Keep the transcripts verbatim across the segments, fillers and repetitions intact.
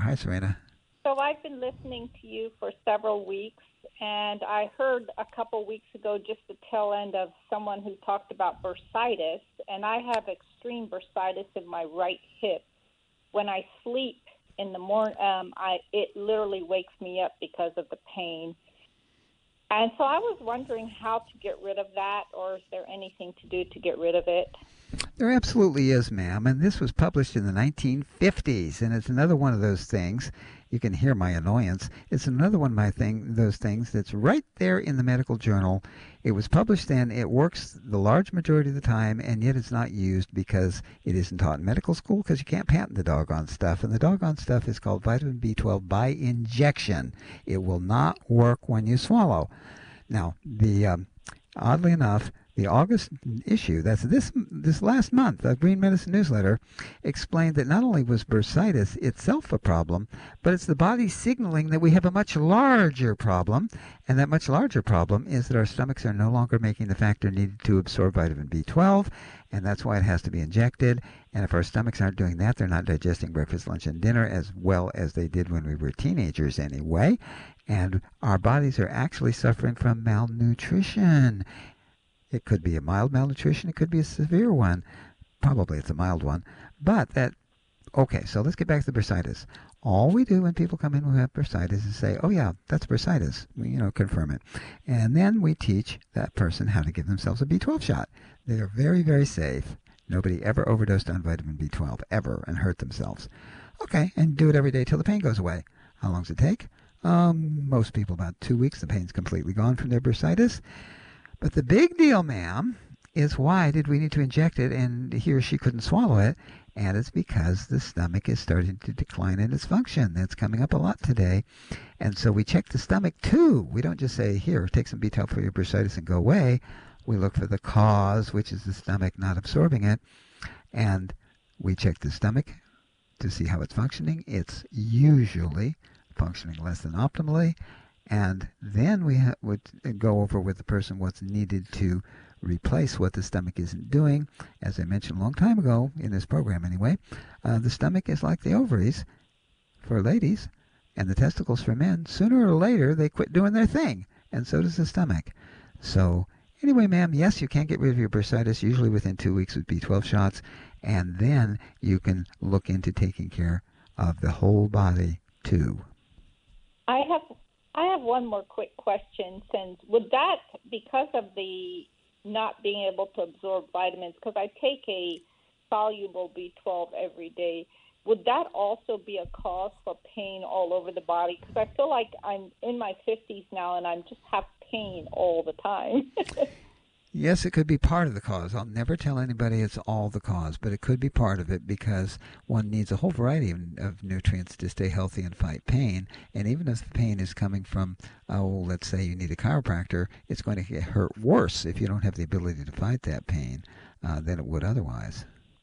Hi, Serena. So I've been listening to you for several weeks, and I heard a couple weeks ago just the tail end of someone who talked about bursitis, and I have extreme bursitis in my right hip. When I sleep in the morning, um, I it literally wakes me up because of the pain. And so I was wondering how to get rid of that, or is there anything to do to get rid of it? There absolutely is, ma'am, and this was published in the nineteen fifties, and it's another one of those things. You can hear my annoyance. It's another one of my thing, those things that's right there in the medical journal. It was published then. It works the large majority of the time, and yet it's not used because it isn't taught in medical school because you can't patent the doggone stuff. And the doggone stuff is called vitamin B twelve by injection. It will not work when you swallow. Now, the um, oddly enough, the August issue, that's this this last month, the Green Medicine Newsletter, explained that not only was bursitis itself a problem, but it's the body signaling that we have a much larger problem, and that much larger problem is that our stomachs are no longer making the factor needed to absorb vitamin B twelve, and that's why it has to be injected. And if our stomachs aren't doing that, they're not digesting breakfast, lunch, and dinner as well as they did when we were teenagers anyway, and our bodies are actually suffering from malnutrition. It could be a mild malnutrition. It could be a severe one. Probably it's a mild one. But that, okay, so let's get back to the bursitis. All we do when people come in who have bursitis is say, oh, yeah, that's bursitis. We, you know, confirm it. And then we teach that person how to give themselves a B twelve shot. They are very, very safe. Nobody ever overdosed on vitamin B twelve, ever, and hurt themselves. Okay, and do it every day till the pain goes away. How long does it take? Um, most people about two weeks. The pain's completely gone from their bursitis. But the big deal, ma'am, is why did we need to inject it and he or she couldn't swallow it? And it's because the stomach is starting to decline in its function. That's coming up a lot today. And so we check the stomach too. We don't just say, here, take some B twelve for your bursitis and go away. We look for the cause, which is the stomach not absorbing it. And we check the stomach to see how it's functioning. It's usually functioning less than optimally. And then we ha- would go over with the person what's needed to replace what the stomach isn't doing. As I mentioned a long time ago, in this program anyway, uh, the stomach is like the ovaries for ladies and the testicles for men. Sooner or later, they quit doing their thing, and so does the stomach. So anyway, ma'am, yes, you can get rid of your bursitis, usually within two weeks with B twelve shots, and then you can look into taking care of the whole body, too. I have I have one more quick question. Since would that, because of the not being able to absorb vitamins, because I take a soluble B twelve every day, would that also be a cause for pain all over the body? Because I feel like I'm in my fifties now and I'm just have pain all the time. Yes, it could be part of the cause. I'll never tell anybody it's all the cause, but it could be part of it because one needs a whole variety of, of nutrients to stay healthy and fight pain. And even if the pain is coming from, oh, let's say you need a chiropractor, it's going to get hurt worse if you don't have the ability to fight that pain uh, than it would otherwise.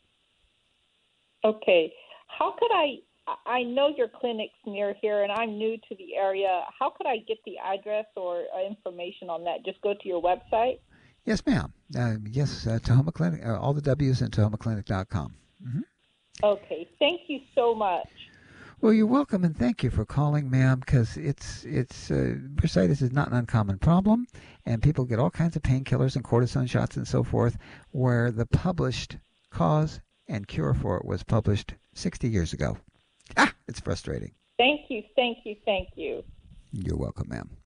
Okay. How could I, I know your clinic's near here and I'm new to the area. How could I get the address or uh, information on that? Just go to your website? Yes, ma'am. Uh, yes, uh, Tahoma Clinic, uh, all the W's in Tahoma Clinic dot com. Mm-hmm. Okay. Thank you so much. Well, you're welcome, and thank you for calling, ma'am, because it's, it's, uh, bursitis is not an uncommon problem, and people get all kinds of painkillers and cortisone shots and so forth, where the published cause and cure for it was published sixty years ago. Ah, it's frustrating. Thank you, thank you, thank you. You're welcome, ma'am.